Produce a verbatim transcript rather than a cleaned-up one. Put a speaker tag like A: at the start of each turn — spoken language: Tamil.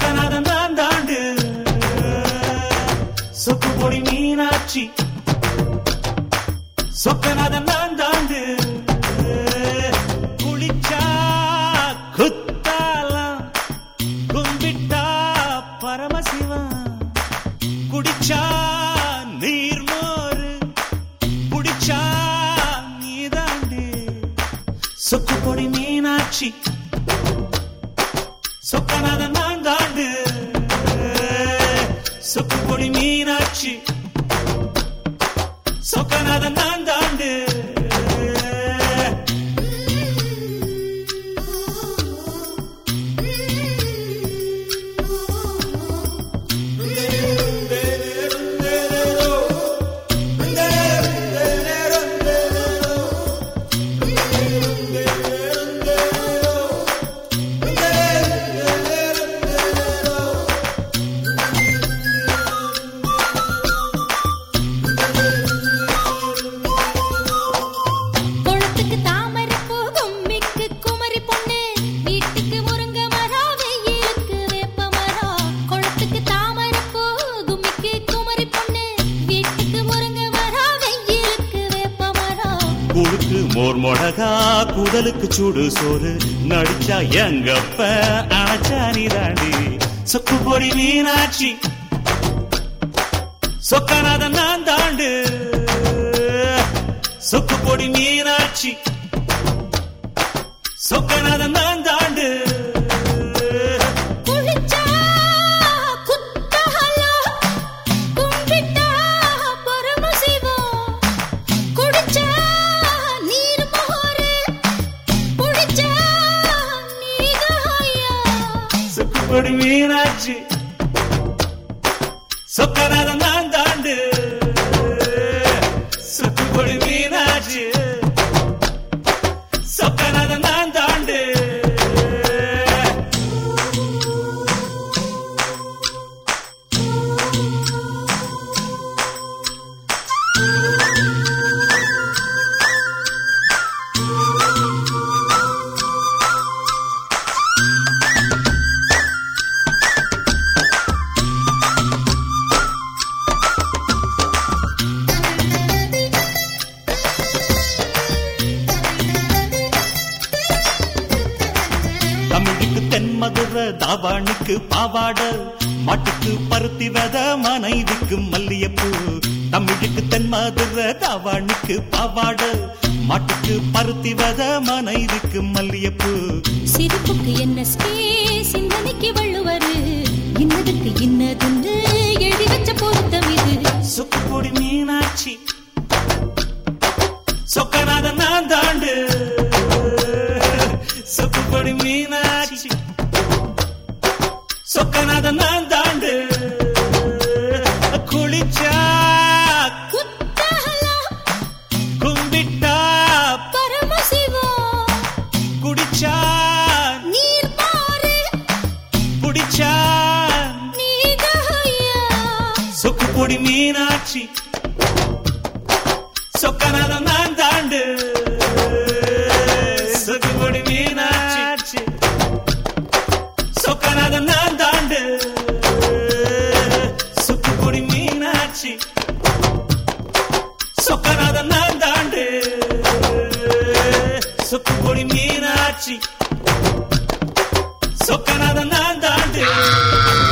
A: சொக்கநாதன் நான் தாண்டு சொக்கு பொடி மீனாட்சி சொக்கநாதன் நான் தாண்டு குளிச்சா குத்தாலாம் கும்பிட்டா பரமசிவன் குடிச்சா நீர்மோரு குடிச்சா நீதாண்டு சொக்கு பொடி மீனாட்சி சொக்கநாதன் நான் தாண்டு சொக்கு பொடி மீனாட்சி சொக்கநாதன் நான் தாண்டு மோர் மொடகா குடலுக்கு சூடு சோறு நடிச்சா எங்கப்ப அணைச்சா நீ தாண்டி சொக்கு பொடி மீனாட்சி சொக்கநாதன் நான் தாண்டு சொக்கு பொடி மீனாட்சி சொக்கநாதன் நான் தாண்டு பொடி மீனாட்சி சொக்கநாதன் நான் தாண்டு சொக்கு பொடி மீனாட்சி சொக்கநாதன் நான் தாண்டு தமிழுக்கு தென்மதுரை தாவாணிக்கு பாவாட மாட்டுக்கு பருத்தி வெத மனைவிக்கு மல்லியப்பூ தமிழுக்கு தென்மதுரை தாவாணிக்கு பாவாட மாட்டுக்கு பருத்தி வெத மனைவிக்கு மல்லியப்பூ
B: சிரிப்புக்கு என்ன ஸ்பேஸ் சிந்தனைக்கு வள்ளுவரு இன்னதுக்கு இன்னதுன்னு எழுதி வச்ச பொருத்தம் இது
A: சொக்கு பொடி மீனாட்சி சொக்கநாதன் நான் தாண்டு சொக்கு பொடி மீனாட்சி சொக்கநாதன் நான் தாண்டு குளிச்சா
B: குத்தாலாம்
A: கும்பிட்டா
B: பரமசிவம்
A: குடிச்சா
B: நீர்மோரு
A: குடிச்சா
B: நீதாயா
A: சொக்கு பொடி மீனாட்சி சொக்கநாதன் நான் தாண்டு சொக்கு பொடி மீனாட்சி சொக்கநாதன் நான் தாண்டு சொக்கு பொடி மீனாட்சி சொக்கநாதன் நான் தாண்டு சொக்கு பொடி மீனாட்சி சொக்கநாதன் நான் தாண்டு